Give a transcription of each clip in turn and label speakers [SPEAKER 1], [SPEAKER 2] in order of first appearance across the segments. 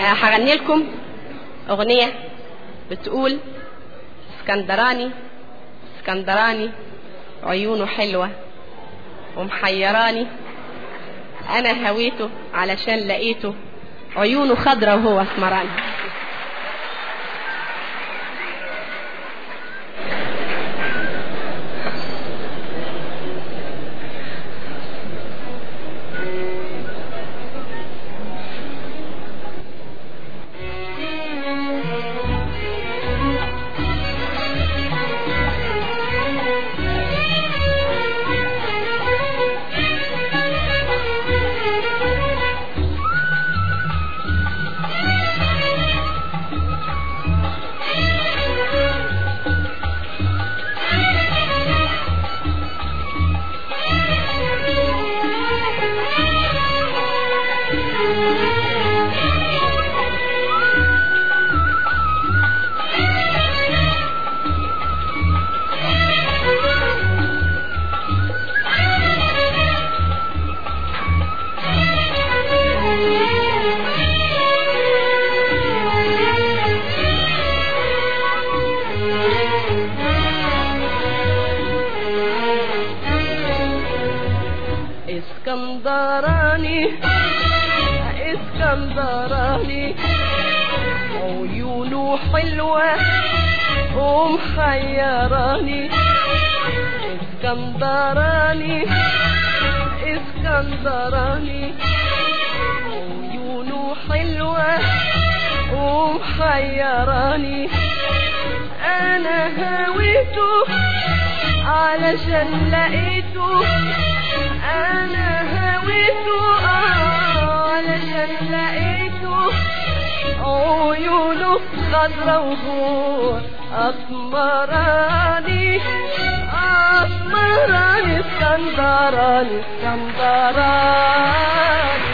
[SPEAKER 1] هغني لكم أغنية بتقول اسكندراني اسكندراني عيونه حلوة ومحيراني، أنا هويته علشان لقيته عيونه خضرة وهو اسمراني. اسكندراني اسكندراني عيونه حلوة ومحيراني، اسكندراني اسكندراني عيونه حلوة ومحيراني، انا هويته علشان لقيته، انا هويته علشان لقيته عيونه خضرا وهو اسمراني اسمراني اسكندراني اسكندراني.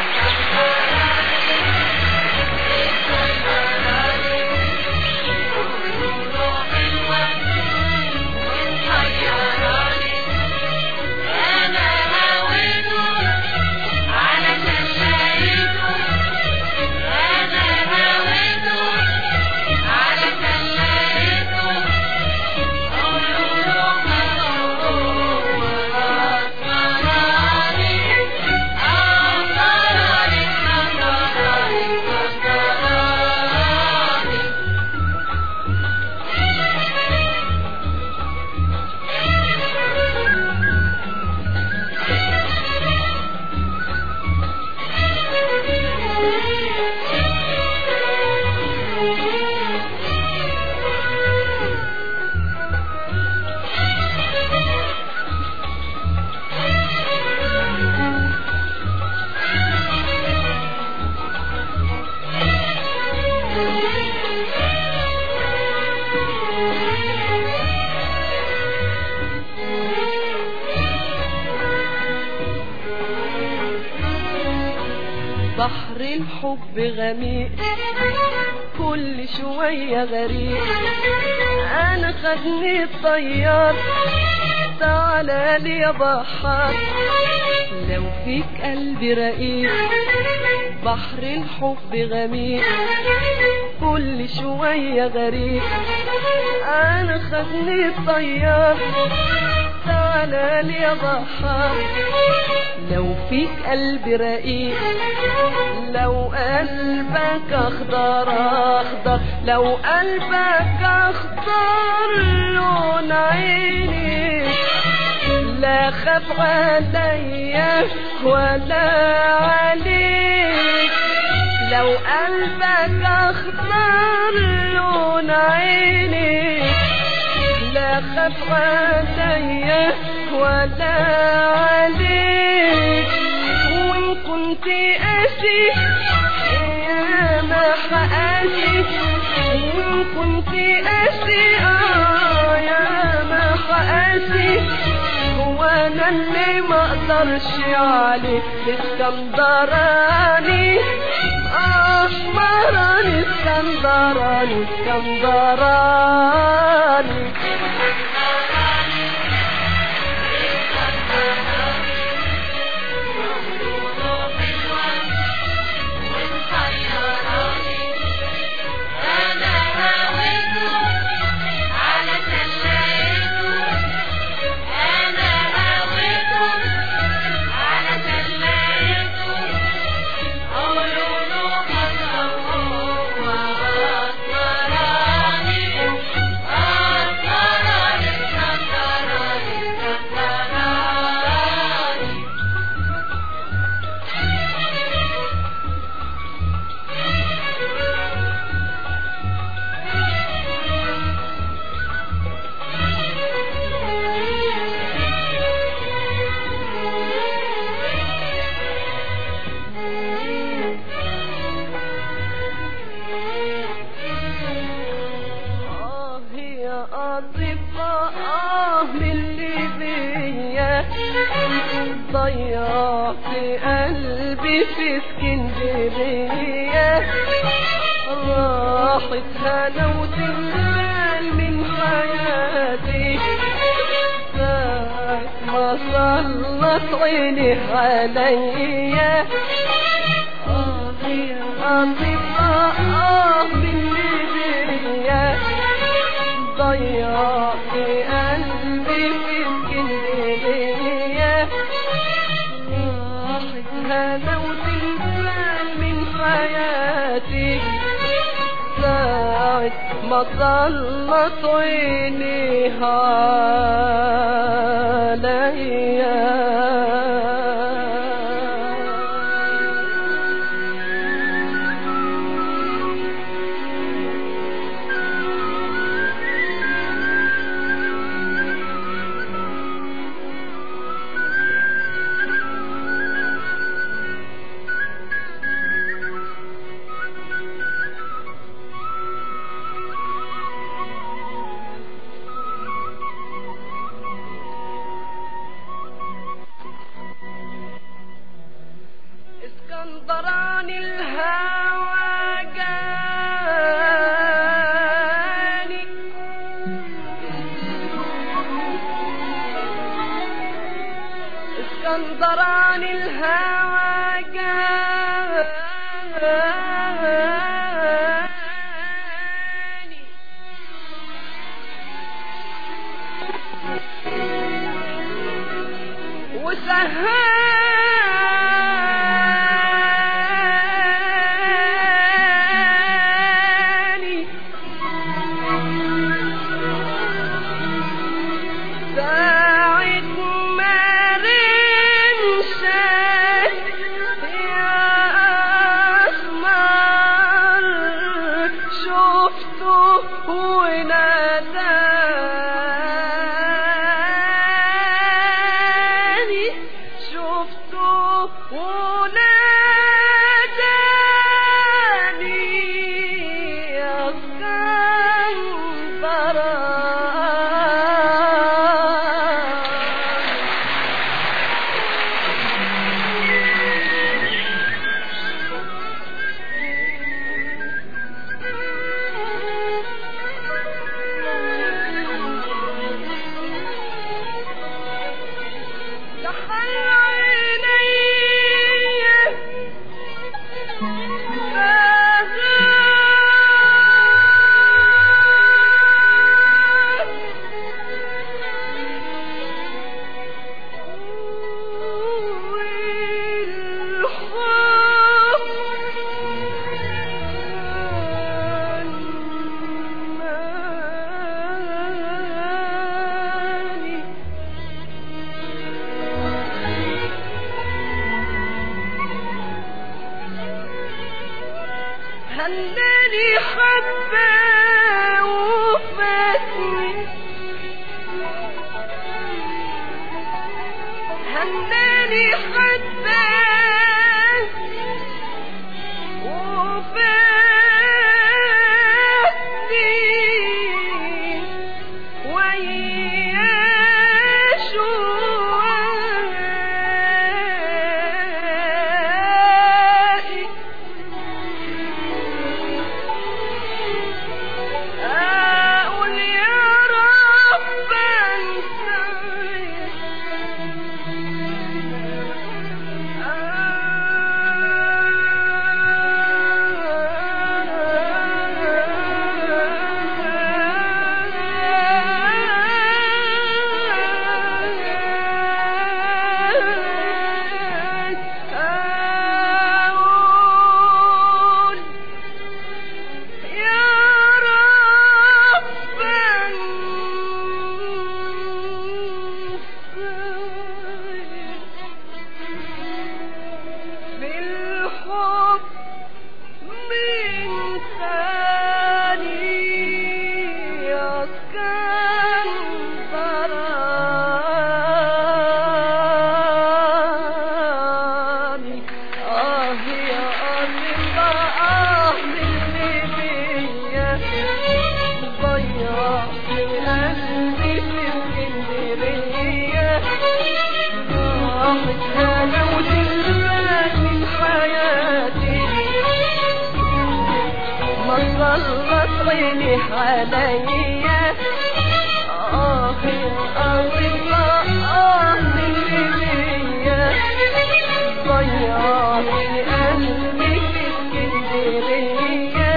[SPEAKER 1] بحر الحب غميق كل شوية غريق، انا خدني الطيار تعالى لي يا بحر لو فيك قلبي رقيق. بحر الحب غميق كل شوية غريق، انا خدني الطيار تعالى لي يا بحر لو فيك قلبي رقيق، لو قلبك اخضر اخضر، لو قلبك اخضر لون عيني، لا خاف عليا ولا عليك، لو قلبك اخضر لون عيني، لا خاف عليا ولا عليك، وإن كنت قاسي يا ما حقاسي، وإن كنت قاسي يا ما حقاسي، هو أنا اللي ما أقدرش عليك. اسكندراني اسمراني اسكندراني اسكندراني.
[SPEAKER 2] Oh
[SPEAKER 1] قلبي في اسكندرية راحت هنوت البال من حياتي ساعة ما صلت عيني عليا مني بيا ضيعت قلبي في اسكندرية راحت هنوت البال من حياتي ساعة ما ظلت عيني عليا اسكندراني الهوى جاني اسكندراني الهوى جاني وسهاني ساعة ما رمشت يا أسمر شفته وناداني شفته وناداني يا هناني حبة وفاتني هناني حبة وفاتني ويا شوقي سلط عيني عليا يا الله من ليليا ضيعني قلبي في اسكندرية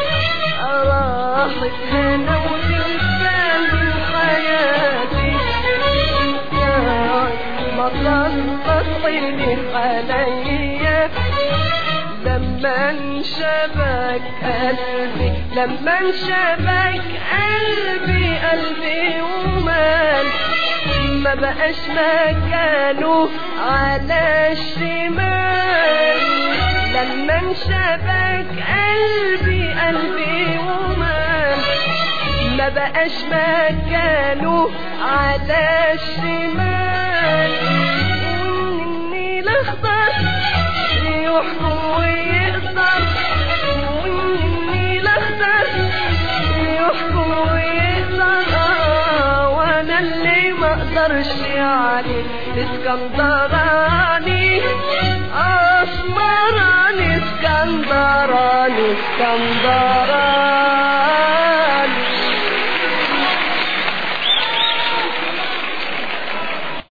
[SPEAKER 1] راحت هنا وتلفان حياتي ما سلط عيني عليا لما انشبك قلبي لما انشبك قلبي ومال ما بقاش مكانه على الشمال لما انشبك قلبي ومال ما بقاش مكانه على الشمال والنيل اخضر يحكم ويقدر والنيل اخضر يحكم ويقدر وانا اللي ما اقدرش عليه اسكندراني اسمراني اسكندراني